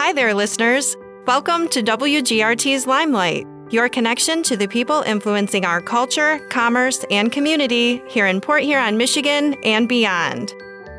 Hi there, listeners. Welcome to WGRT's Limelight, your connection to the people influencing our culture, commerce, and community here in Port Huron, Michigan, and beyond.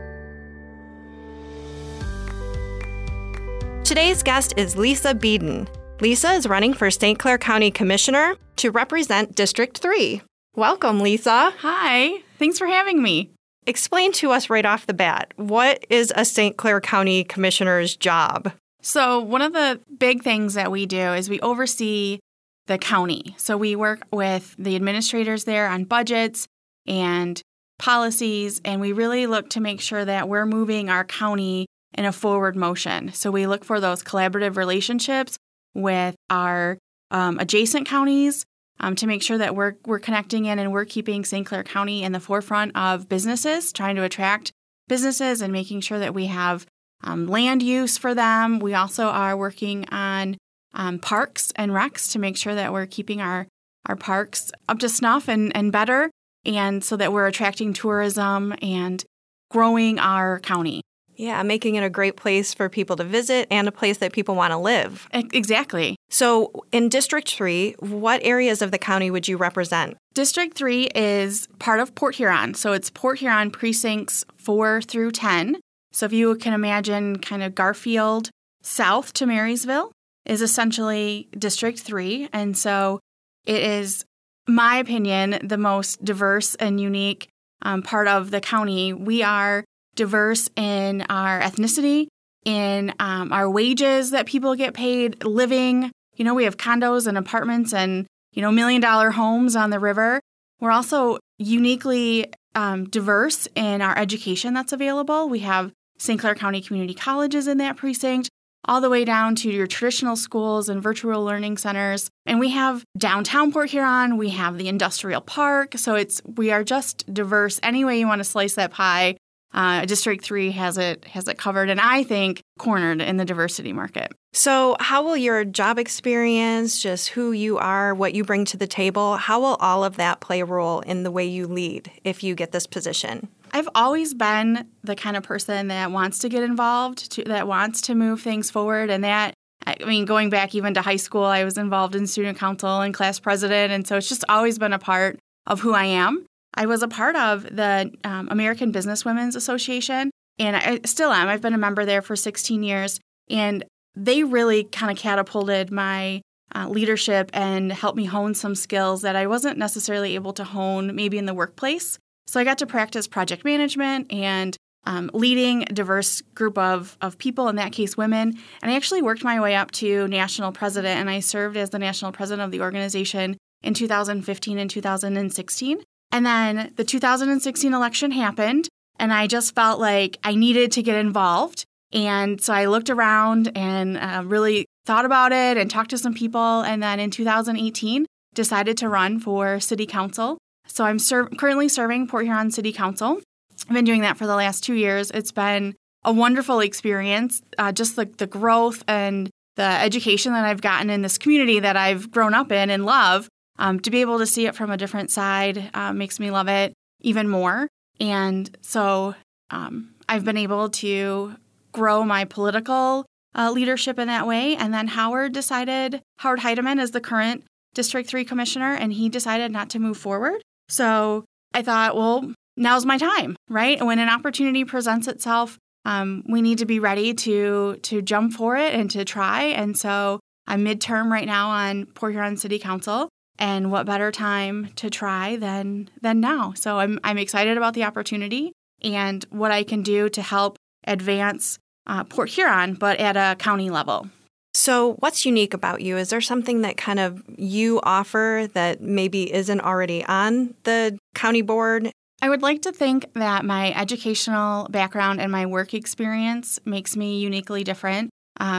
Today's guest is Lisa Beeden. Lisa is running for St. Clair County Commissioner to represent District 3. Welcome, Lisa. Hi. Thanks for having me. Explain to us right off the bat, what is a St. Clair County Commissioner's job? So one of the big things that we do is we oversee the county. So we work with the administrators there on budgets and policies, and we really look to make sure that we're moving our county in a forward motion. So we look for those collaborative relationships with our adjacent counties to make sure that we're connecting in and we're keeping St. Clair County in the forefront of businesses, trying to attract businesses and making sure that we have land use for them. We also are working on parks and recs to make sure that we're keeping our parks up to snuff and better, and so that we're attracting tourism and growing our county. Yeah, making it a great place for people to visit and a place that people want to live. Exactly. So in District 3, what areas of the county would you represent? District 3 is part of Port Huron. So it's Port Huron precincts 4 through 10. So if you can imagine kind of Garfield south to Marysville is essentially District 3. And so it is, my opinion, the most diverse and unique part of the county. We are diverse in our ethnicity, in our wages that people get paid, living. You know, we have condos and apartments and, $1 million homes on the river. We're also uniquely diverse in our education that's available. We have St. Clair County Community Colleges in that precinct, all the way down to your traditional schools and virtual learning centers. And we have downtown Port Huron, we have the industrial park. So we are just diverse any way you want to slice that pie. District 3 has it covered, and I think cornered in the diversity market. So how will your job experience, just who you are, what you bring to the table, how will all of that play a role in the way you lead if you get this position? I've always been the kind of person that wants to get involved, that wants to move things forward, and going back even to high school, I was involved in student council and class president, and so it's just always been a part of who I am. I was a part of the American Businesswomen's Association, and I still am. I've been a member there for 16 years, and they really kind of catapulted my leadership and helped me hone some skills that I wasn't necessarily able to hone maybe in the workplace. So I got to practice project management and leading a diverse group of people, in that case women, and I actually worked my way up to national president, and I served as the national president of the organization in 2015 and 2016. And then the 2016 election happened, and I just felt like I needed to get involved. And so I looked around and really thought about it and talked to some people. And then in 2018, decided to run for city council. So I'm currently serving Port Huron City Council. I've been doing that for the last 2 years. It's been a wonderful experience, just the growth and the education that I've gotten in this community that I've grown up in and love. To be able to see it from a different side makes me love it even more. And so I've been able to grow my political leadership in that way. And then Howard Heidemann is the current District 3 commissioner, and he decided not to move forward. So I thought, well, now's my time, right? When an opportunity presents itself, we need to be ready to jump for it and to try. And so I'm midterm right now on Port Huron City Council. And what better time to try than now? So I'm excited about the opportunity and what I can do to help advance Port Huron, but at a county level. So what's unique about you? Is there something that kind of you offer that maybe isn't already on the county board? I would like to think that my educational background and my work experience makes me uniquely different.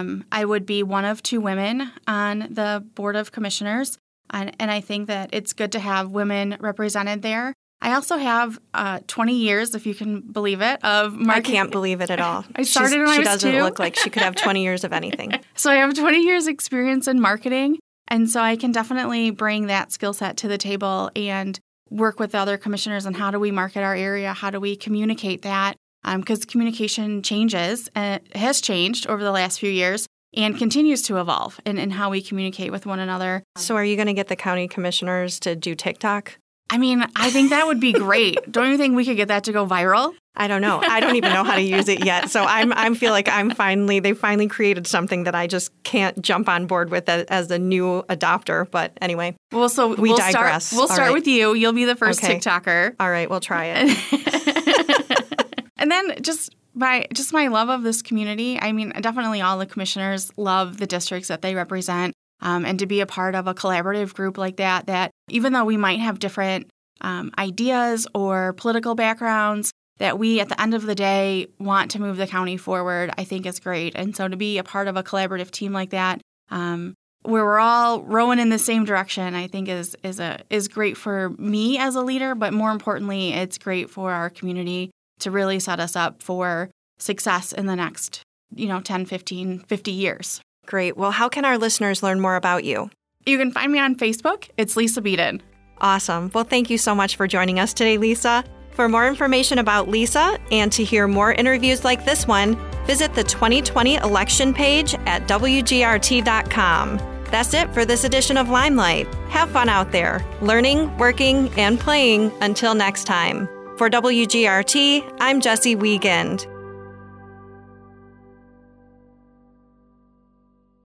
I would be one of 2 women on the Board of Commissioners. And I think that it's good to have women represented there. I also have 20 years, if you can believe it, of marketing. I can't believe it at all. I started when I was 2. She doesn't look like she could have 20 years of anything. So I have 20 years experience in marketing, and so I can definitely bring that skill set to the table and work with other commissioners on how do we market our area, how do we communicate that, because communication changes, and it has changed over the last few years. and continues to evolve in how we communicate with one another. So are you going to get the county commissioners to do TikTok? I mean, I think that would be great. Don't you think we could get that to go viral? I don't know. I don't even know how to use it yet. So I feel like they finally created something that I just can't jump on board with as a new adopter. But anyway, we'll digress. We'll start with you. You'll be the first TikToker. All right, we'll try it. And then just my love of this community. I mean, definitely all the commissioners love the districts that they represent. And to be a part of a collaborative group like that even though we might have different ideas or political backgrounds, that we, at the end of the day, want to move the county forward, I think is great. And so to be a part of a collaborative team like that, where we're all rowing in the same direction, I think is great for me as a leader, but more importantly, it's great for our community to really set us up for success in the next, 10, 15, 50 years. Great. Well, how can our listeners learn more about you? You can find me on Facebook. It's Lisa Beaton. Awesome. Well, thank you so much for joining us today, Lisa. For more information about Lisa and to hear more interviews like this one, visit the 2020 election page at WGRT.com. That's it for this edition of Limelight. Have fun out there, learning, working, and playing. Until next time. For WGRT, I'm Jessie Wiegand.